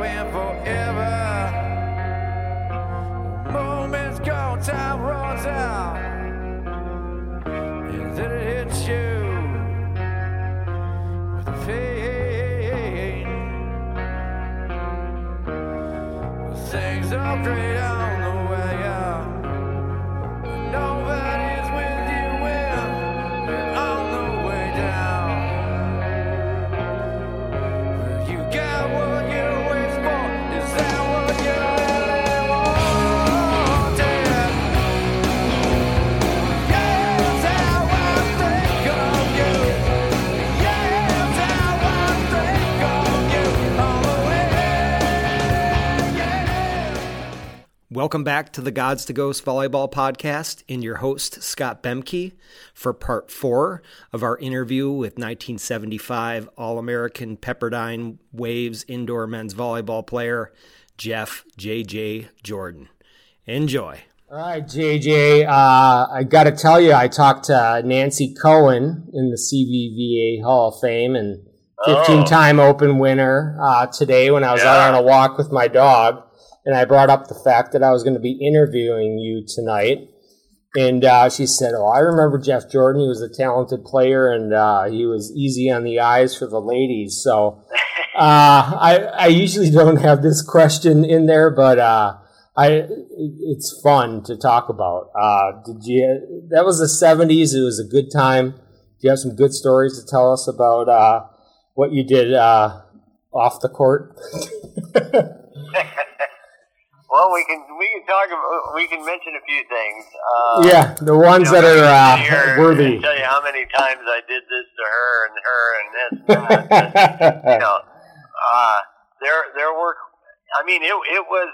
been forever. Moments go, time runs out, and then it hits you with a pain. Things are great on the way up, but nobody's with you when you're on the way down. Well, you got what you wish for, is that what you really wanted? Yeah, that's how I think of you. Yeah, that's how I think of you all the way. Welcome back to the Gods to Ghosts Volleyball Podcast and your host, Scott Bemke, for part 4 of our interview with 1975 All-American Pepperdine Waves indoor men's volleyball player, Jeff J.J. Jordan. Enjoy. All right, JJ, I got to tell you, I talked to Nancy Cohen in the CVVA Hall of Fame and 15-time Open winner today when I was out on a walk with my dog. And I brought up the fact that I was going to be interviewing you tonight. And she said, oh, I remember Jeff Jordan. He was a talented player, and he was easy on the eyes for the ladies. So I usually don't have this question in there, but it's fun to talk about. That was the 70s. It was a good time. Do you have some good stories to tell us about what you did off the court? Well, we can talk about, we can mention a few things. The ones that are worthy. I'll tell you how many times I did this to her and this and that. There were. I mean, it was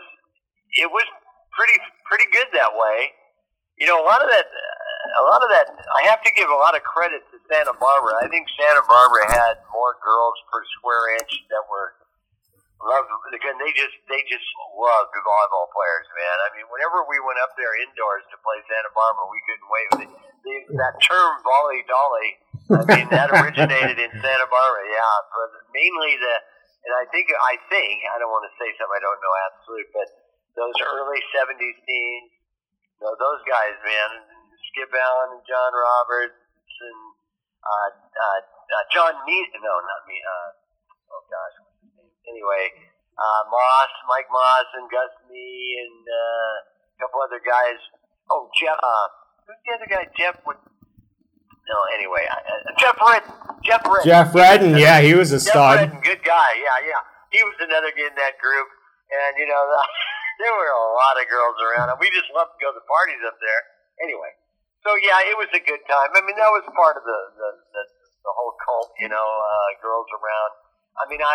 pretty good that way. You know, a lot of that. I have to give a lot of credit to Santa Barbara. I think Santa Barbara had more girls per square inch that were. Again, they just loved volleyball players, man. I mean, whenever we went up there indoors to play Santa Barbara, we couldn't wait. That term volley dolly, I mean, that originated in Santa Barbara, yeah. But mainly and I think I don't want to say something I don't know absolute, but those early '70s teams, those guys, man, Skip Allen and John Roberts and John Mead, no, not me. Oh gosh. Anyway, Mike Moss and Gus Mee and a couple other guys. Oh, Jeff. Who's the other guy? Jeff Redden. Jeff Redden, yeah, he was a stud. Jeff Redden, good guy. Yeah. He was another kid in that group, and there were a lot of girls around, and we just loved to go to the parties up there. Anyway, so yeah, it was a good time. I mean, that was part of the whole cult, girls around. I mean,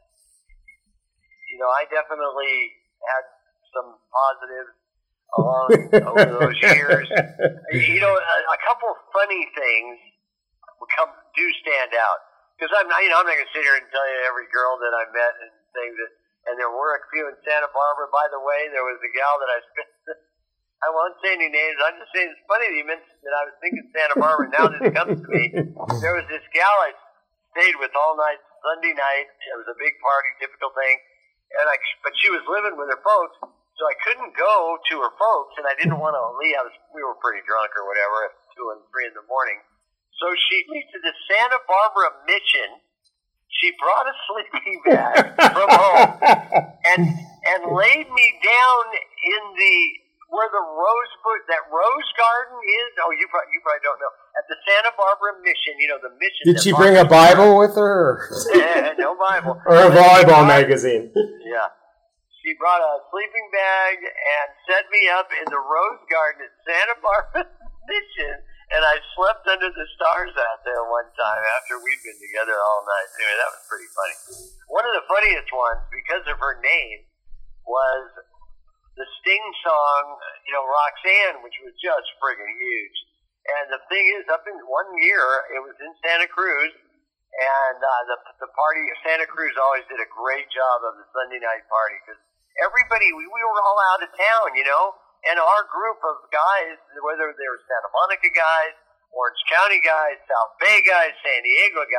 I definitely had some positives over those years. A couple funny things do stand out. Because I'm not going to sit here and tell you every girl that I met and things that. And there were a few in Santa Barbara. By the way, there was a gal that I spent. I won't say any names. I'm just saying it's funny that you mentioned that I was thinking Santa Barbara. Now this comes to me. There was this gal I stayed with all night Sunday night. It was a big party, typical thing. But she was living with her folks, so I couldn't go to her folks, and I didn't want to leave. We were pretty drunk or whatever at 2 and 3 in the morning. So she went to the Santa Barbara Mission. She brought a sleeping bag from home and laid me down in where the rose garden is. Oh, you probably don't know. At the Santa Barbara Mission, the mission. Did she bring a Bible with her? No Bible. Or a volleyball magazine. Yeah. She brought a sleeping bag and set me up in the rose garden at Santa Barbara Mission, and I slept under the stars out there one time after we'd been together all night. Anyway, that was pretty funny. One of the funniest ones, because of her name, was the Sting song, Roxanne, which was just friggin' huge. And the thing is, up in 1 year, it was in Santa Cruz, and the party, Santa Cruz always did a great job of the Sunday night party, because everybody, we were all out of town, and our group of guys, whether they were Santa Monica guys, Orange County guys, South Bay guys, San Diego guys,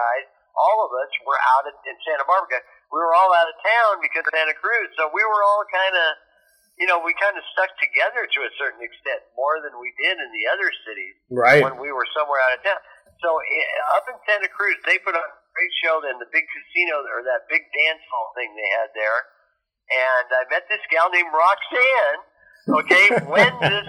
all of us were out in Santa Barbara. We were all out of town because of Santa Cruz, so we were all kind of, we kind of stuck together to a certain extent, more than we did in the other cities when we were somewhere out of town. So up in Santa Cruz, they put on a great show in the big casino, or that big dance hall thing they had there, and I met this gal named Roxanne, okay, when the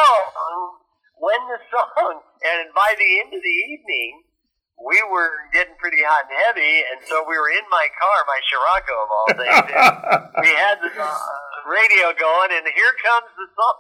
song, and by the end of the evening, we were getting pretty hot and heavy, and so we were in my car, my Scirocco of all things, and we had the radio going, and here comes the song.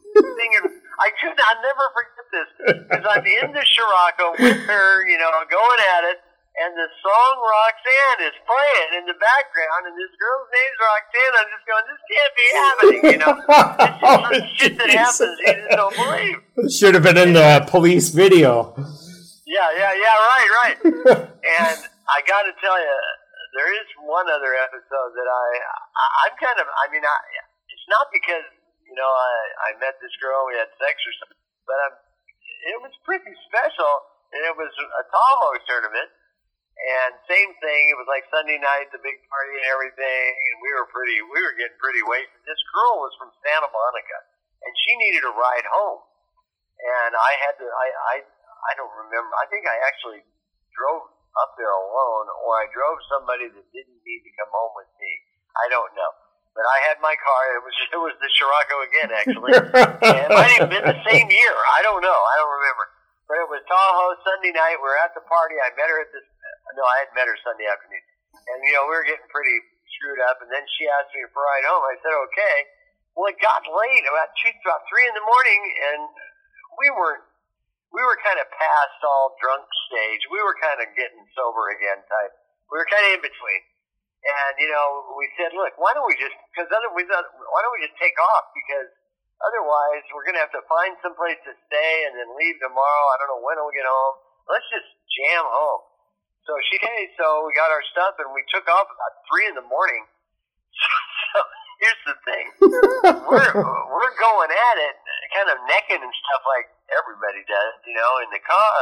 I'll never forget this, because I'm in the Scirocco with her, going at it, and the song Roxanne is playing in the background, and this girl's name's Roxanne. I'm just going, this can't be happening, This is some shit that happens you just don't believe. Should have been in the police video. Yeah, right. And I got to tell you, there is one other episode that I'm kind of, it's not because, I met this girl, we had sex or something, but it was pretty special, and it was a Tahoe tournament, and same thing, it was like Sunday night, the big party and everything, and we were getting pretty wasted. This girl was from Santa Monica, and she needed a ride home, and I had to, I don't remember, I think I actually drove up there alone, or I drove somebody that didn't need to come home with me. I don't know. But I had my car. It was the Scirocco again, actually. And it might have been the same year. I don't know. I don't remember. But it was Tahoe Sunday night. We were at the party. I met her I had met her Sunday afternoon. And, we were getting pretty screwed up. And then she asked me for a ride home. I said, okay. Well, it got late, about 3 in the morning, and we were kind of past all drunk stage. We were kind of getting sober again type. We were kind of in between. And, we said, look, why don't we just take off? Because otherwise we're going to have to find some place to stay and then leave tomorrow. I don't know when we'll get home. Let's just jam home. So so we got our stuff and we took off about 3 in the morning. So here's the thing. We're going at it, kind of necking and stuff like everybody does, in the car.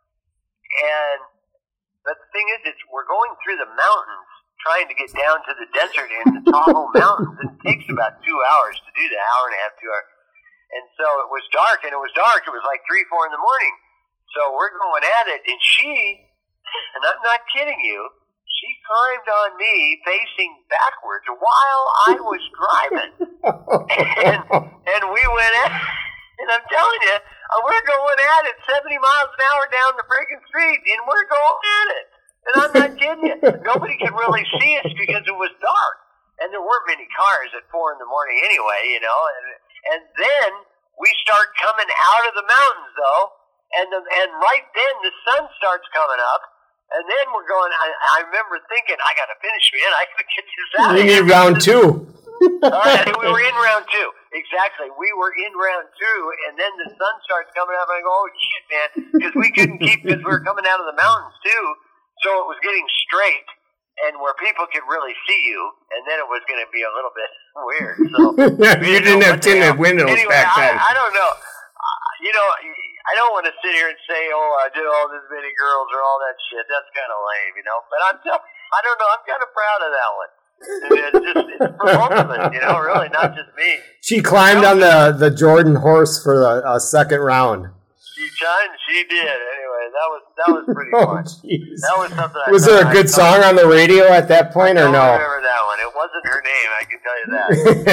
But the thing is, we're going through the mountains, trying to get down to the desert in the Tahoe Mountains, and it takes about 2 hours to do that, hour and a half, 2 hours. And so it was dark, It was like 3, 4 in the morning. So we're going at it, and and I'm not kidding you, she climbed on me facing backwards while I was driving. and we went at it, and I'm telling you, we're going at it 70 miles an hour down the freaking street, and we're going at it. And I'm not kidding you. Nobody could really see us because it was dark. And there weren't many cars at 4 in the morning anyway, And then we start coming out of the mountains, though. And right then the sun starts coming up. And then we're going, I remember thinking, I got to finish, man. I got to get this out of here. We need round 2. We were in round 2. Exactly. We were in round 2, and then the sun starts coming up, and I go, oh, shit, man. Because we couldn't because we were coming out of the mountains, too. So it was getting straight, and where people could really see you, and then it was going to be a little bit weird. So you didn't have tinted windows back then. I don't know. I don't want to sit here and say, oh, I did all this many girls or all that shit. That's kind of lame, But I don't know. I'm kind of proud of that one. It's for both of us, really, not just me. She climbed on the Jordan horse for a second round. She did. Anyway, that was pretty fun. Geez. That was something. Was there a good song on the radio at that point, or no? I don't remember that one. It wasn't her name, I can tell you that.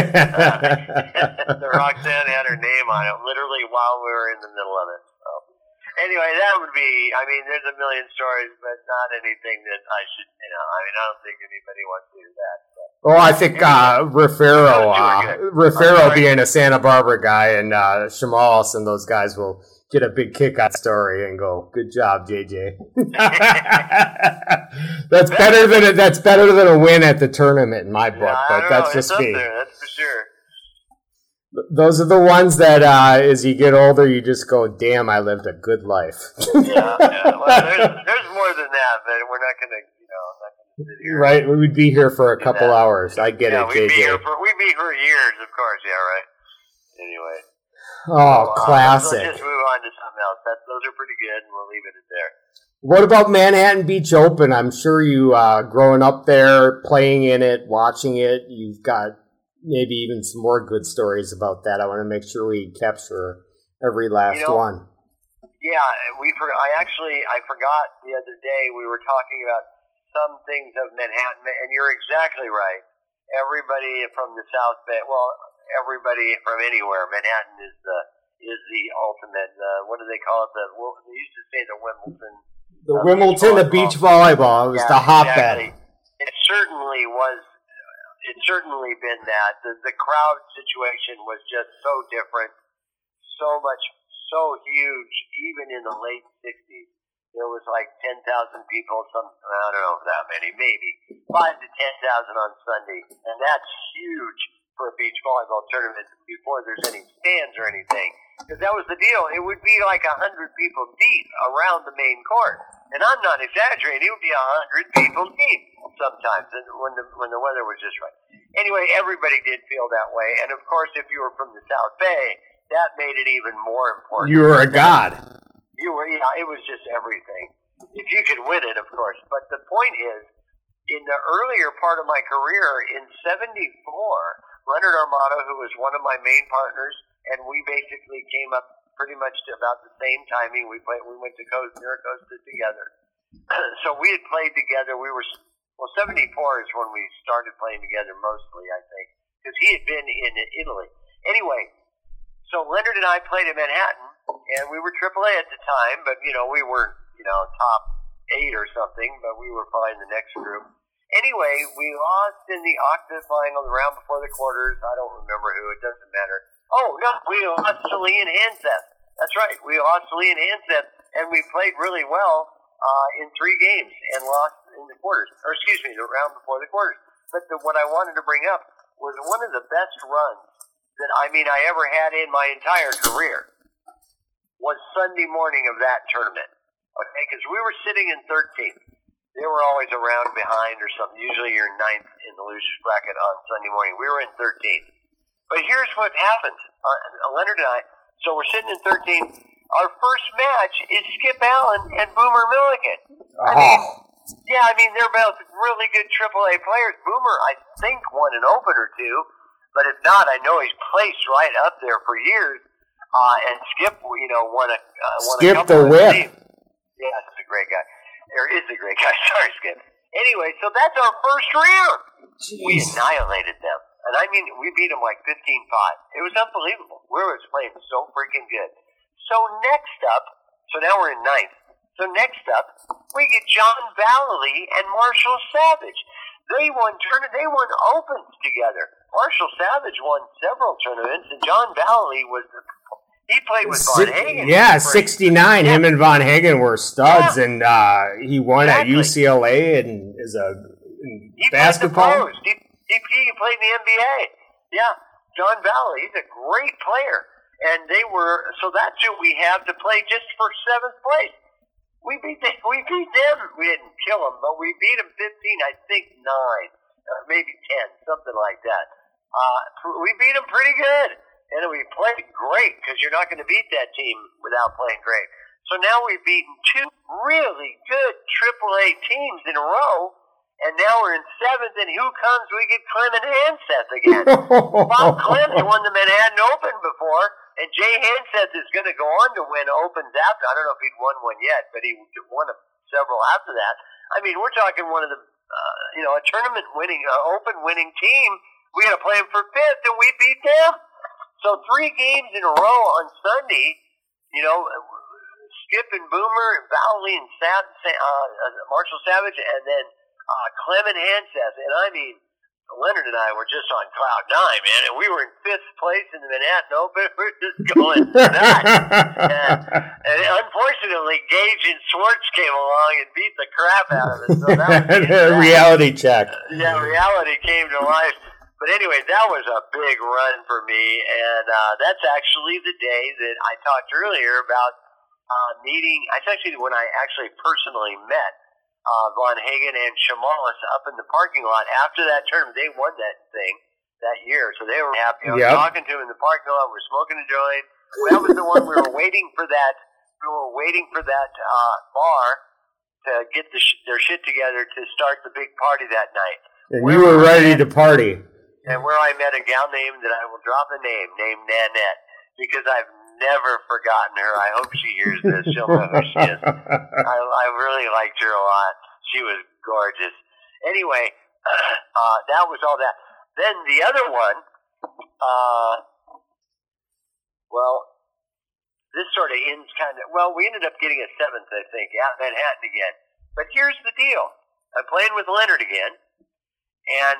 The Roxanne had her name on it, literally while we were in the middle of it. So, anyway, that would be. There's a million stories, but not anything that I should. I don't think anybody wants to hear that. So. Well, I think Raffaello being a Santa Barbara guy, and Shamalis and those guys will get a big kick out story and go, good job, JJ. That's better than a win at the tournament in my book, but that's just me. That's for sure. Those are the ones that as you get older, you just go, damn, I lived a good life. Yeah. Well, there's more than that, but we're not going to, sit here. Right, we'd be here for a couple hours. I get it, JJ. We'd be here for years, of course. Yeah, right. Anyway. Oh, classic. Let's just move on to something else. Those are pretty good, and we'll leave it at there. What about Manhattan Beach Open? I'm sure you, growing up there, playing in it, watching it, you've got maybe even some more good stories about that. I want to make sure we capture every last one. Yeah, I forgot the other day we were talking about some things of Manhattan, and you're exactly right. Everybody from the South Bay, well, everybody from anywhere, Manhattan is the ultimate. What do they call it? They used to say the Wimbledon. The Wimbledon of beach volleyball. It was the hotbed. Exactly. It certainly was. It's certainly been that. The crowd situation was just so different, so huge. Even in the late 60s, there was like 10,000 people. I don't know that many, maybe 5 to 10,000 on Sunday, and that's huge for a beach volleyball tournament before there's any stands or anything. Because that was the deal. It would be like 100 people deep around the main court. And I'm not exaggerating. It would be 100 people deep sometimes when the weather was just right. Anyway, everybody did feel that way. And, of course, if you were from the South Bay, that made it even more important. You were a god. It was just everything. If you could win it, of course. But the point is, in the earlier part of my career, in 74, Leonard Armato, who was one of my main partners, and we basically came up pretty much to about the same timing. We went to Miracosta together. So we had played together. 74 is when we started playing together mostly, I think, because he had been in Italy. Anyway, so Leonard and I played in Manhattan, and we were AAA at the time, but, we weren't, top 8 or something, but we were probably in the next group. Anyway, we lost in the octave final, the round before the quarters. I don't remember who. It doesn't matter. Oh, no, we lost to Lee and Hanseth. That's right. We lost to Lee and Hanseth, and we played really well in 3 games and lost in the quarters. Or, excuse me, the round before the quarters. But what I wanted to bring up was one of the best runs that, I ever had in my entire career was Sunday morning of that tournament. Okay, because we were sitting in 13th. They were always around behind or something. Usually you're 9th in the losers bracket on Sunday morning. We were in 13th. But here's what happened. Leonard and I, so we're sitting in 13th. Our first match is Skip Allen and Boomer Milligan. They're both really good AAA players. Boomer, I think, won an Open or 2. But if not, I know he's placed right up there for years. And Skip, won a Skip couple the whip. Teams. Yeah, he's a great guy. Is a great guy. Sorry, Skip. Anyway, so that's our first round. Jeez. We annihilated them. And we beat them like 15-5. It was unbelievable. We were playing so freaking good. So next up, so now we're in 9th. So next up, we get John Vallely and Marshall Savage. They won Opens together. Marshall Savage won several tournaments, and John Vallely he played with Von Hagen. Yeah, 69. Yeah. Him and Von Hagen were studs, and he won at UCLA and is basketball. He played in the NBA. Yeah, John Vallely. He's a great player. And so that's who we have to play just for 7th place. We beat them. We didn't kill them, but we beat them 15, I think 9, maybe 10, something like that. We beat them pretty good. And we played great, because you're not going to beat that team without playing great. So now we've beaten 2 really good AAA teams in a row, and now we're in 7th, and who comes? We get Clement Hanseth again. Bob Clem's won the Manhattan Open before, and Jay Hanseth is going to go on to win Opens after. I don't know if he'd won one yet, but he won several after that. We're talking one of the, a tournament-winning, Open-winning team. We had to play them for 5th, and we beat them. So 3 games in a row on Sunday, Skip and Boomer, and Vallely and Marshall Savage, and then Clement Hanseth. And Leonard and I were just on cloud 9, man. And we were in 5th place in the Manhattan Open. We're just going nuts. and unfortunately, Gage and Schwartz came along and beat the crap out of us. So that was reality check. Yeah, reality came to life. But anyway, that was a big run for me, and that's actually the day that I talked earlier about meeting. That's actually when I actually personally met Von Hagen and Chamales up in the parking lot after that tournament. They won that thing that year, so they were happy. I was talking to them in the parking lot. We were smoking a joint. That was the one we were waiting for that. We were waiting for that bar to get their shit together to start the big party that night. And you were ready to party. And where I met a gal named, that I will drop a name, named Nanette, because I've never forgotten her. I hope she hears this. She'll know who she is. I really liked her a lot. She was gorgeous. Anyway, that was all that. Then the other one, this sort of ends we ended up getting a 7th, I think, at Manhattan again. But here's the deal. I'm playing with Leonard again, and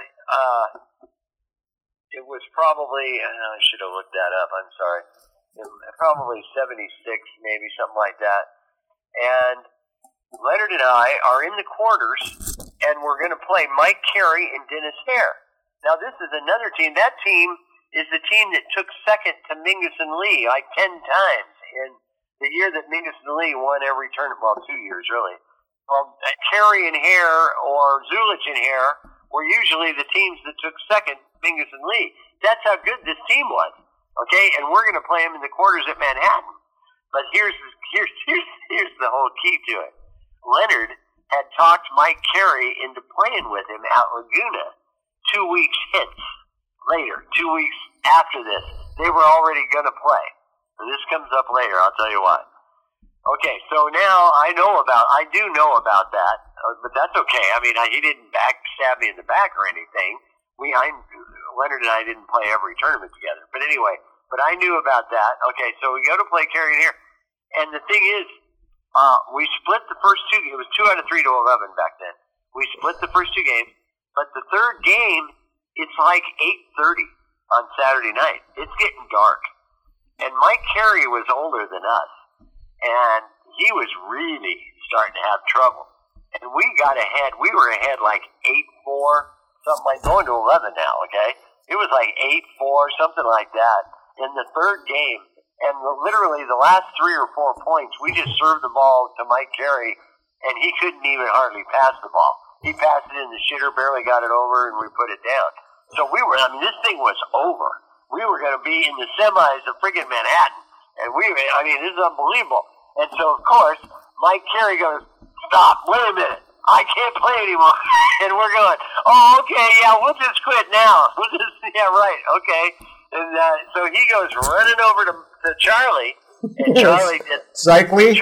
it was probably, I should have looked that up, I'm sorry. Probably 76, maybe, something like that. And Leonard and I are in the quarters, and we're going to play Mike Carey and Dennis Hare. Now, this is another team. That team is the team that took second to Mingus and Lee like 10 times in the year that Mingus and Lee won every tournament. Well, 2 years, really. Carey and Hare or Zulich and Hare were usually the teams that took second, Mingus and Lee. That's how good this team was. Okay, and we're going to play them in the quarters at Manhattan. But here's the whole key to it. Leonard had talked Mike Carey into playing with him at Laguna 2 weeks later, 2 weeks after this. They were already going to play. So this comes up later, I'll tell you why. Okay, so now I do know about that, but that's okay. I mean, he didn't backstab me in the back or anything. Leonard and I didn't play every tournament together. But anyway, I knew about that. Okay, so we go to play Carey and Hare. And the thing is, we split the first 2 games. It was 2 out of 3 to 11 back then. We split the first 2 games. But the third game, it's like 8:30 on Saturday night. It's getting dark. And Mike Carey was older than us. And he was really starting to have trouble. And we got ahead. We were ahead like 8-4. Something like going to 11 now, okay? It was like 8-4, something like that, in the third game. And literally the last 3 or 4 points, we just served the ball to Mike Carey, and he couldn't even hardly pass the ball. He passed it in the shitter, barely got it over, and we put it down. So this thing was over. We were going to be in the semis of friggin' Manhattan. And this is unbelievable. And so, of course, Mike Carey goes, stop, wait a minute. I can't play anymore. And we're going, oh, okay, yeah, we'll just quit now. Yeah, right, okay. And so he goes running over to Charlie. And Charlie did. Cycly?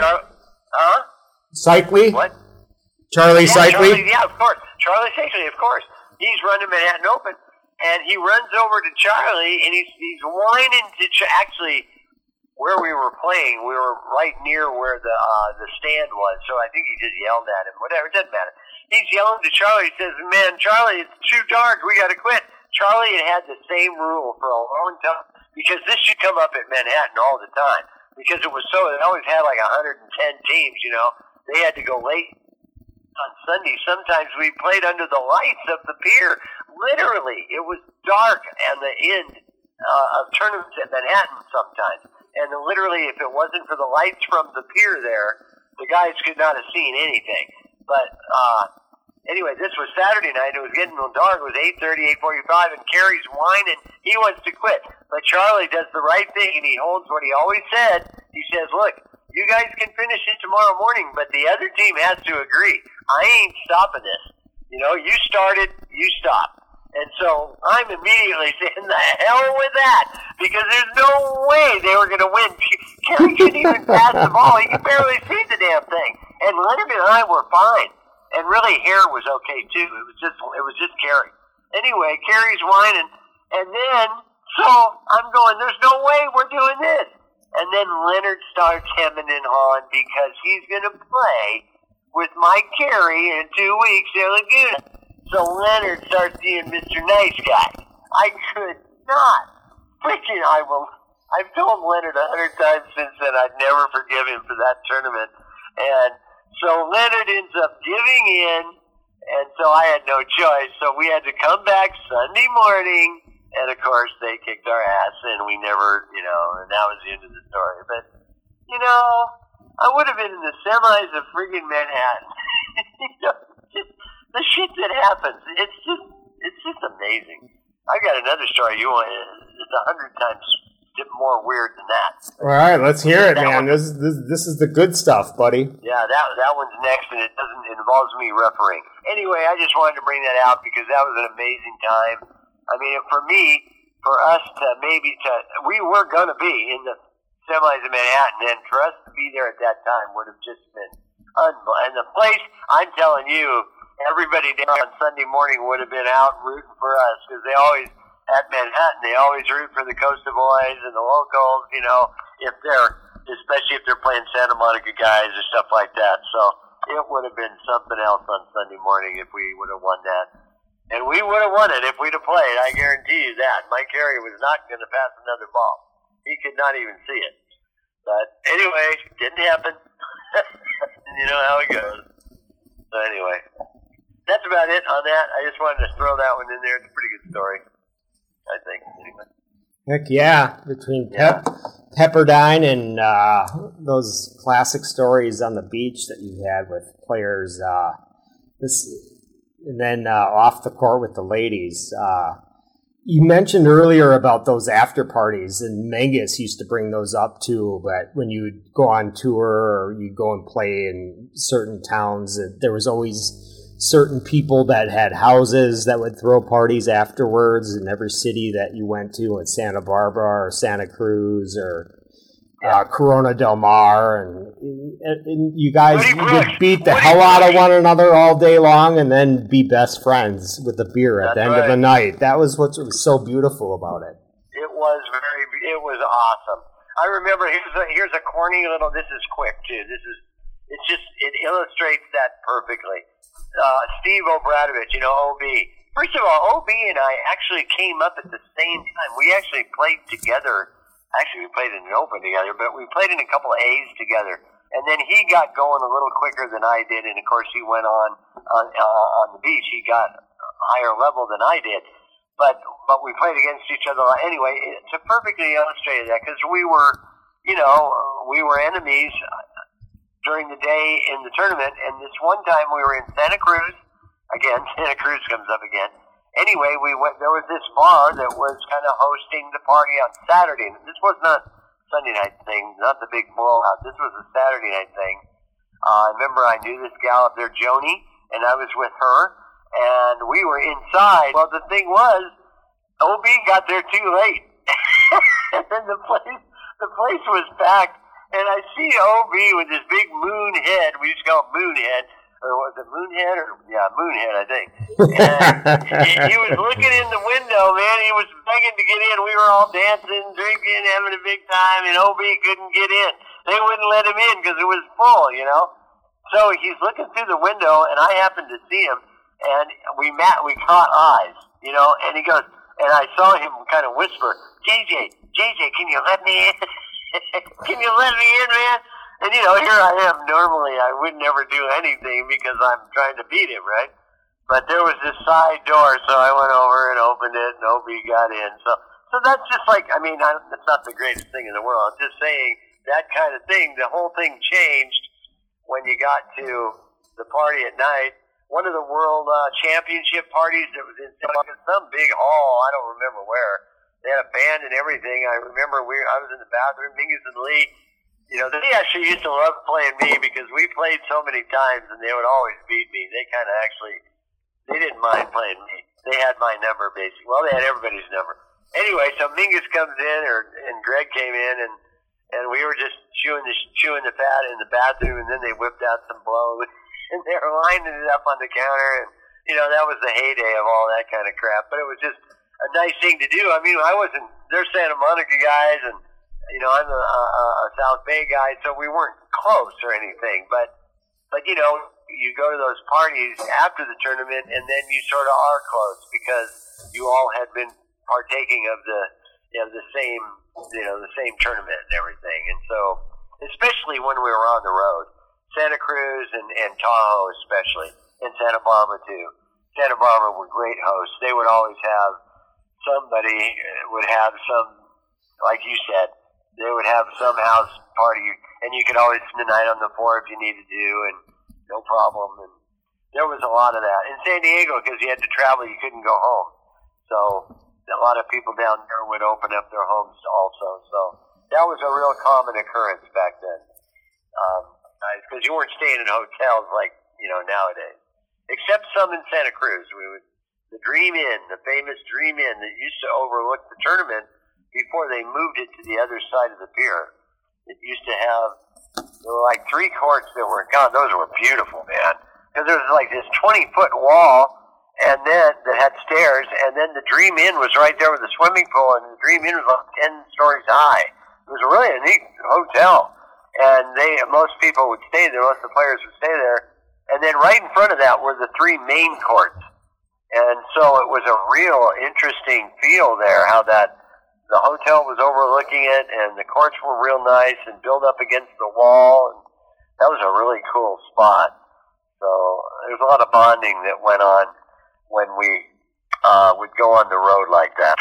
Cycly? What? Charlie Cycly? Yeah, of course. Charlie Cycly, of course. He's running Manhattan Open. And he runs over to Charlie, and he's whining to actually, where we were playing, we were right near where the stand was, so I think he just yelled at him. Whatever, it doesn't matter. He's yelling to Charlie. He says, man, Charlie, it's too dark. We got to quit. Charlie had the same rule for a long time, because this should come up at Manhattan all the time, because it was they always had like 110 teams, They had to go late on Sunday. Sometimes we played under the lights of the pier. Literally, it was dark at the end of tournaments at Manhattan sometimes. And literally, if it wasn't for the lights from the pier there, the guys could not have seen anything. But anyway, this was Saturday night. It was getting dark. It was 8:30, 8:45, and Carey's whining. He wants to quit. But Charlie does the right thing, and he holds what he always said. He says, look, you guys can finish it tomorrow morning, but the other team has to agree. I ain't stopping this. You started, you stop. And so I'm immediately saying, the hell with that, because there's no way they were going to win. Carey couldn't even pass the ball. He could barely see the damn thing. And Leonard and I were fine. And really, Hare was okay, too. It was just Carey. Anyway, Carey's whining. And then, so I'm going, there's no way we're doing this. And then Leonard starts hemming and hawing because he's going to play with Mike Carey in 2 weeks at Laguna. So Leonard starts being Mr. Nice Guy. I could not. I've told Leonard 100 times since then I'd never forgive him for that tournament. And so Leonard ends up giving in, and so I had no choice. So we had to come back Sunday morning, and of course they kicked our ass, and we never, and that was the end of the story. But, I would have been in the semis of friggin' Manhattan. The shit that happens, it's just amazing. I got another story. It's 100 times more weird than that. All right, let's hear it, man. This is the good stuff, buddy. Yeah, that one's next, and it involves me refereeing. Anyway, I just wanted to bring that out because that was an amazing time. I mean, for us to we were going to be in the semis in Manhattan, and for us to be there at that time would have just been unbelievable. And the place, I'm telling you, everybody there on Sunday morning would have been out rooting for us because they always, at Manhattan, they always root for the Costa Boys and the locals, you know, especially if they're playing Santa Monica guys or stuff like that. So it would have been something else on Sunday morning if we would have won that. And we would have won it if we'd have played, I guarantee you that. Mike Carey was not going to pass another ball. He could not even see it. But anyway, didn't happen. You know how it goes. So anyway, that's about it on that. I just wanted to throw that one in there. It's a pretty good story, I think. Anyway. Heck yeah. Between Pepperdine and those classic stories on the beach that you had with players, and then off the court with the ladies. You mentioned earlier about those after parties, and Mengus used to bring those up too, but when you would go on tour or you'd go and play in certain towns, there was always certain people that had houses that would throw parties afterwards in every city that you went to, in Santa Barbara or Santa Cruz or Corona del Mar, and you guys would beat the hell out of one another all day long and then be best friends with a beer at the end of the night. That was what was so beautiful about it. It was awesome. I remember, here's a corny little, this is quick too, it illustrates that perfectly. Steve Obradovich, you know, OB. First of all, OB and I actually came up at the same time. We actually played together. Actually, we played in an Open together, but we played in a couple of A's together. And then he got going a little quicker than I did, and of course he went on the beach. He got higher level than I did. But we played against each other. Anyway, to perfectly illustrate that, because we were enemies during the day in the tournament, and this one time we were in Santa Cruz. Again, Santa Cruz comes up again. Anyway, there was this bar that was kind of hosting the party on Saturday. This was not Sunday night thing, not the big blowout. This was a Saturday night thing. I remember I knew this gal up there, Joni, and I was with her, and we were inside. Well, the thing was, OB got there too late, and the place was packed. And I see OB with this big moon head. We used to call it Moonhead. Or was it Moonhead? Moonhead, I think. And he was looking in the window, man. He was begging to get in. We were all dancing, drinking, having a big time, and OB couldn't get in. They wouldn't let him in because it was full, you know. So he's looking through the window, and I happened to see him, and we caught eyes, you know. And he goes, and I saw him kind of whisper, JJ, can you let me in? Can you let me in, man? And, you know, here I am. Normally, I would never do anything because I'm trying to beat him, right? But there was this side door, so I went over and opened it, and OB got in. So that's just like, I mean, it's not the greatest thing in the world. I'm just saying that kind of thing, the whole thing changed when you got to the party at night. One of the world championship parties that was in some big hall, I don't remember where. They had a band and everything. I remember I was in the bathroom, Mingus and Lee. You know, they actually used to love playing me because we played so many times and they would always beat me. They kind of they didn't mind playing me. They had my number, basically. Well, they had everybody's number. Anyway, so Mingus comes in, and Greg came in, and we were just chewing the fat in the bathroom, and then they whipped out some blows, and they were lining it up on the counter, and, you know, that was the heyday of all that kind of crap. But it was just a nice thing to do. I mean, they're Santa Monica guys, and, you know, I'm a South Bay guy, so we weren't close or anything. But you know, you go to those parties after the tournament, and then you sort of are close because you all had been partaking of the same tournament and everything. And so, especially when we were on the road, Santa Cruz and Tahoe especially, and Santa Barbara too. Santa Barbara were great hosts. They would always have somebody would have some, like you said, they would have some house party, and you could always spend the night on the floor if you needed to, and no problem. And there was a lot of that. In San Diego, because you had to travel, you couldn't go home. So a lot of people down there would open up their homes also. So that was a real common occurrence back then. Because you weren't staying in hotels like, nowadays. Except some in Santa Cruz. The Dream Inn, the famous Dream Inn that used to overlook the tournament before they moved it to the other side of the pier. It used to have, there were like 3 courts that were, God, those were beautiful, man. Because there was like this 20-foot wall, and then that had stairs, and then the Dream Inn was right there with the swimming pool, and the Dream Inn was like 10 stories high. It was really a neat hotel, and most people would stay there, most of the players would stay there, and then right in front of that were the 3 main courts. And so it was a real interesting feel there, how that the hotel was overlooking it, and the courts were real nice and built up against the wall. And that was a really cool spot. So there's a lot of bonding that went on when we would go on the road like that.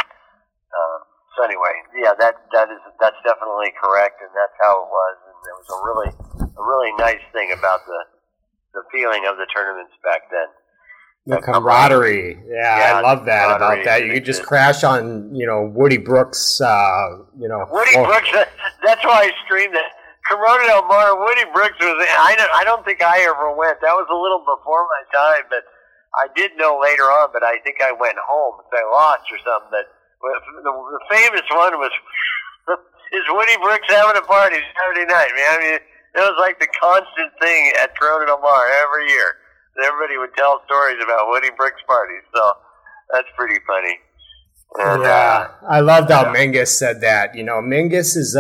So anyway, yeah, that's definitely correct, and that's how it was. And it was a really nice thing about the feeling of the tournaments back then. The camaraderie. Yeah, I love that about that. You could just crash on, Woody Brooks, Woody Brooks, that's why I streamed it. Corona Del Mar, Woody Brooks was, I don't think I ever went. That was a little before my time, but I did know later on, but I think I went home because I lost or something. But the famous one was, is Woody Brooks having a party Saturday night, man. I mean, it was like the constant thing at Corona Del Mar every year. Everybody would tell stories about Woody Brooks parties, so that's pretty funny. And, I loved how Mingus said that. Mingus is,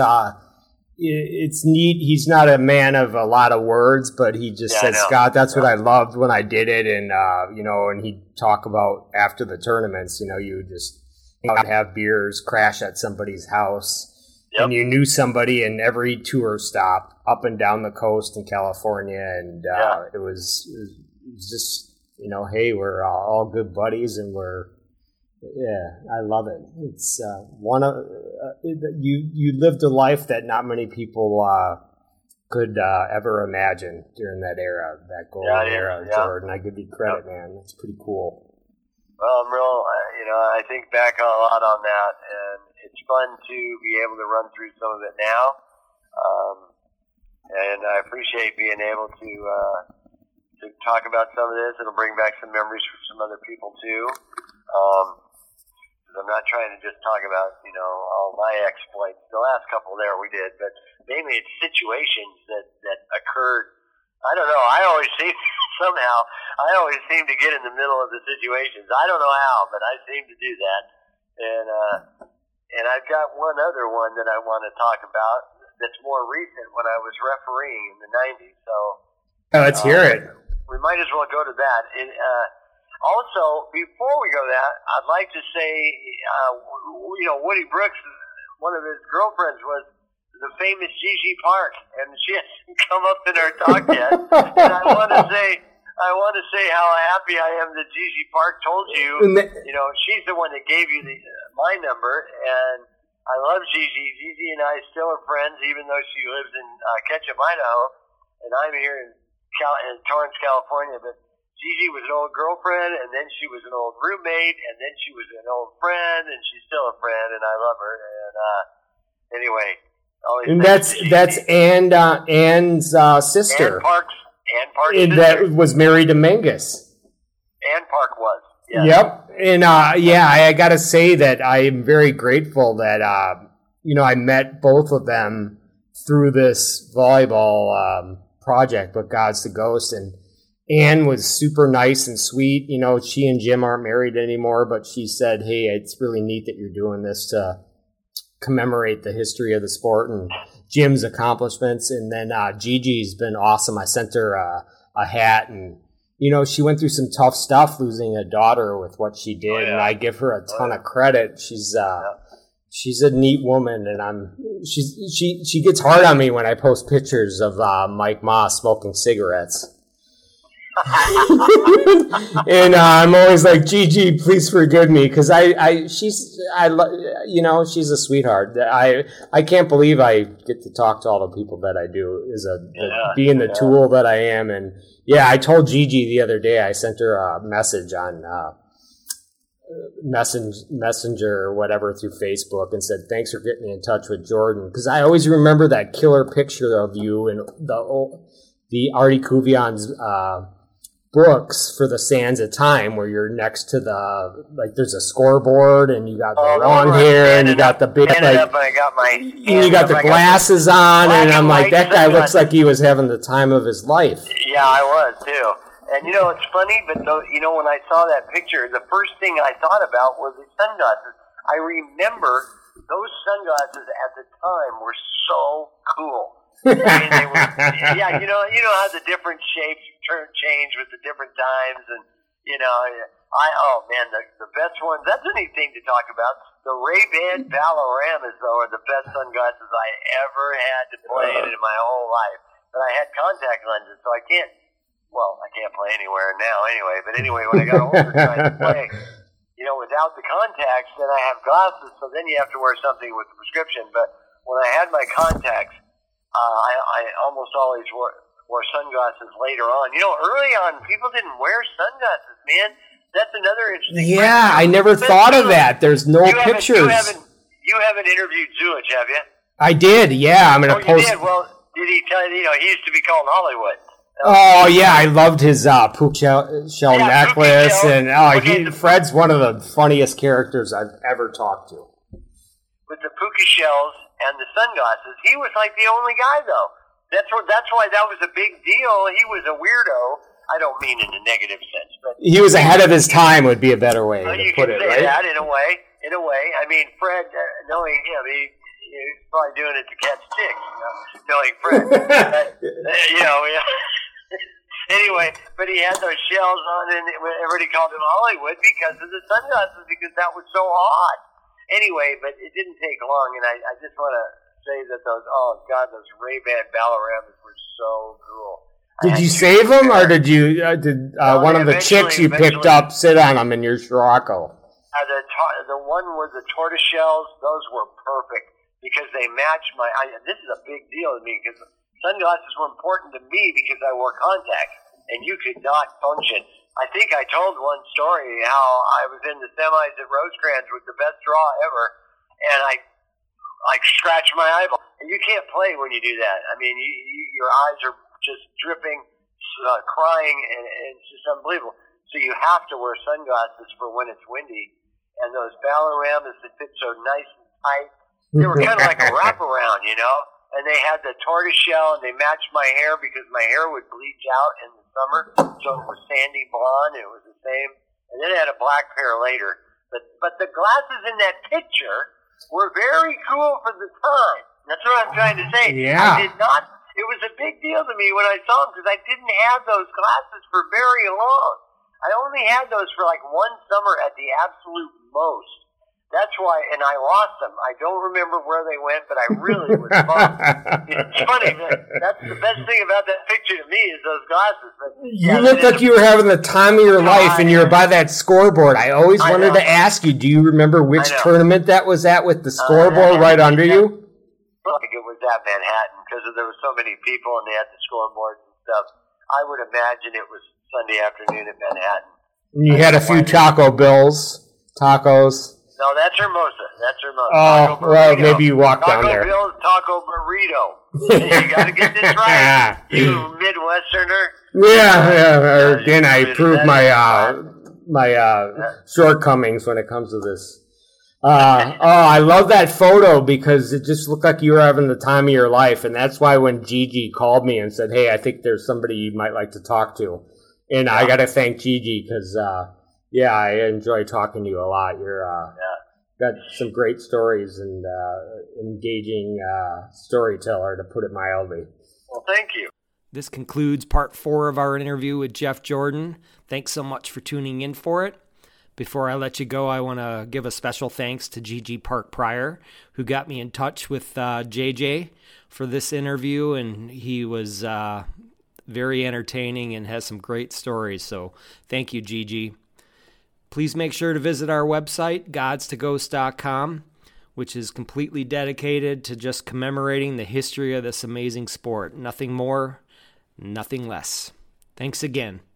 it's neat. He's not a man of a lot of words, but he just said, Scott, that's what I loved when I did it. And, and he'd talk about after the tournaments, you would just have beers, crash at somebody's house. Yep. And you knew somebody in every tour stop up and down the coast in California. And it was just, hey, we're all good buddies, and I love it. It's one of you lived a life that not many people could ever imagine during that era, that golden era, Jordan. I give you credit, man. It's pretty cool. Well, I'm real. I think back a lot on that, and it's fun to be able to run through some of it now. And I appreciate being able to talk about some of this. It'll bring back some memories for some other people too. I'm not trying to just talk about, all my exploits. The last couple there we did, but mainly it's situations that occurred. I don't know. I always seem to get in the middle of the situations. I don't know how, but I seem to do that. And I've got one other one that I want to talk about that's more recent when I was refereeing in the 90s. So let's hear it. We might as well go to that. Also, before we go to that, I'd like to say, Woody Brooks, one of his girlfriends was the famous Gigi Park, and she hasn't come up in our talk yet. And I want to say how happy I am that Gigi Park told you. She's the one that gave you my number, and I love Gigi. Gigi and I still are friends, even though she lives in Ketchum, Idaho, and I'm here in Torrance, California. But Gigi was an old girlfriend, and then she was an old roommate, and then she was an old friend, and she's still a friend, and I love her. And anyway, and that's Ann's sister. Ann Park's sister. That was married to Mingus. Ann Park was. Yes. Yep, and I got to say that I am very grateful that I met both of them through this volleyball project, but God's the Ghost. And Ann was super nice and sweet. She and Jim aren't married anymore, but she said, hey, it's really neat that you're doing this to commemorate the history of the sport and Jim's accomplishments. And then Gigi's been awesome. I sent her a hat, and she went through some tough stuff losing a daughter with what she did, and I give her a ton of credit. She's a neat woman, and she gets hard on me when I post pictures of Mike Moss smoking cigarettes. And I'm always like, Gigi, please forgive me, because she's a sweetheart. I can't believe I get to talk to all the people that I do, being the tool that I am. And I told Gigi the other day, I sent her a message on messenger or whatever through Facebook and said, thanks for getting me in touch with Jordan. Because I always remember that killer picture of you in the Artie Kuvian's books for the Sands of Time, where you're next to there's a scoreboard and you got the long hair and you got the big, you got the glasses on, and I'm like, that guy looks like he was having the time of his life. Yeah, I was too. And it's funny, but when I saw that picture, the first thing I thought about was the sunglasses. I remember those sunglasses at the time were so cool. I mean, they were, yeah, you know how the different shapes change with the different times, and the best ones. That's a neat thing to talk about. The Ray-Ban Ballaramas, though, are the best sunglasses I ever had to play in my whole life. But I had contact lenses, so I can't play anywhere now anyway. But anyway, when I got older trying to play, without the contacts, then I have glasses, so then you have to wear something with a prescription. But when I had my contacts, I almost always wore sunglasses later on. Early on, people didn't wear sunglasses, man. That's another interesting question. I never thought of that. There's no pictures. You haven't interviewed Zulich, have you? I did, yeah. I'm going to post. You did? Well, did he tell you, he used to be called Hollywood. Oh, yeah, I loved his puka shell necklace. And Fred's one of the funniest characters I've ever talked to. With the puka shells and the sunglasses, he was like the only guy, though. That's why that was a big deal. He was a weirdo. I don't mean in a negative sense, but he was ahead of his time would be a better way to put it, right? You can say that in a way. I mean, Fred, knowing him, he's probably doing it to catch chicks, knowing Fred. Anyway, but he had those shells on, and everybody called him Hollywood because of the sunglasses, because that was so hot. Anyway, but it didn't take long, and I just want to say that those Ray-Ban Ballaramas were so cool. Did you save them, or did one of the chicks you picked up sit on them in your Scirocco? The one with the tortoiseshells, those were perfect because they matched this is a big deal to me because sunglasses were important to me because I wore contacts, and you could not function. I think I told one story how I was in the semis at Rosecrans with the best draw ever, and I scratched my eyeball. And you can't play when you do that. I mean, your eyes are just dripping, crying, and it's just unbelievable. So you have to wear sunglasses for when it's windy. And those Ballaramas that fit so nice and tight, they were kind of like a wraparound, And they had the tortoiseshell, and they matched my hair because my hair would bleach out in the summer, so it was sandy blonde. It was the same, and then it had a black pair later. But the glasses in that picture were very cool for the time. That's what I'm trying to say. Yeah. I did not. It was a big deal to me when I saw them because I didn't have those glasses for very long. I only had those for like one summer at the absolute most. That's why, and I lost them. I don't remember where they went, but I really was bummed. It's funny. That's the best thing about that picture to me is those glasses. But, you looked like you were having the time of your life, and you were by that scoreboard. I always wanted to ask you, do you remember which tournament that was at with the scoreboard right under you? I think it was at Manhattan because there were so many people, and they had the scoreboards and stuff. I would imagine it was Sunday afternoon at Manhattan. And you had a few Taco Bills, tacos. No, that's Hermosa. Oh, well, maybe you walked down there. Taco Bill's Taco Burrito. You got to get this right, you Midwesterner. Yeah. Again, I proved my shortcomings when it comes to this. I love that photo because it just looked like you were having the time of your life, and that's why when Gigi called me and said, "Hey, I think there's somebody you might like to talk to," and I got to thank Gigi because. I enjoy talking to you a lot. You're got some great stories and engaging storyteller, to put it mildly. Well, thank you. This concludes part 4 of our interview with Jeff Jordan. Thanks so much for tuning in for it. Before I let you go, I want to give a special thanks to Gigi Park Pryor, who got me in touch with JJ for this interview, and he was very entertaining and has some great stories. So thank you, Gigi. Please make sure to visit our website, godstoghost.com, which is completely dedicated to just commemorating the history of this amazing sport. Nothing more, nothing less. Thanks again.